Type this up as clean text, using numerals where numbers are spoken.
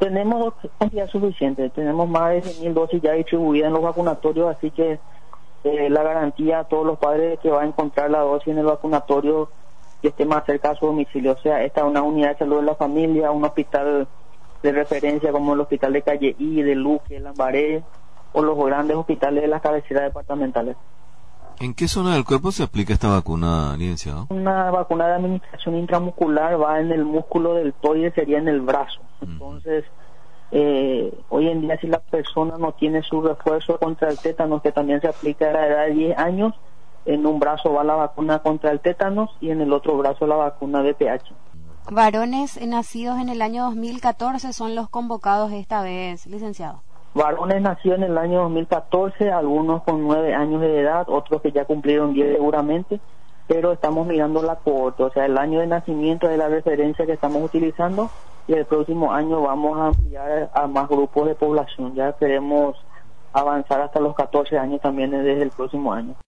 Tenemos cantidad suficiente, tenemos más de 100.000 dosis ya distribuidas en los vacunatorios, así que la garantía a todos los padres que va a encontrar la dosis en el vacunatorio que esté más cerca a su domicilio. O sea, esta es una unidad de salud de la familia, un hospital de referencia como el hospital de Calle I, de Luque, Lambaré, o los grandes hospitales de las cabeceras departamentales. ¿En qué zona del cuerpo se aplica esta vacuna, licenciado? Una vacuna de administración intramuscular va en el músculo deltoide, sería en el brazo. Entonces, hoy en día si la persona no tiene su refuerzo contra el tétanos, que también se aplica a la edad de 10 años, en un brazo va la vacuna contra el tétanos y en el otro brazo la vacuna VPH. Varones nacidos en el año 2014 son los convocados esta vez, licenciado. Varones nacidos en el año 2014, algunos con 9 años de edad, otros que ya cumplieron 10 seguramente, pero estamos mirando la cohorte, o sea, el año de nacimiento es la referencia que estamos utilizando y el próximo año vamos a ampliar a más grupos de población. Ya queremos avanzar hasta los 14 años también desde el próximo año.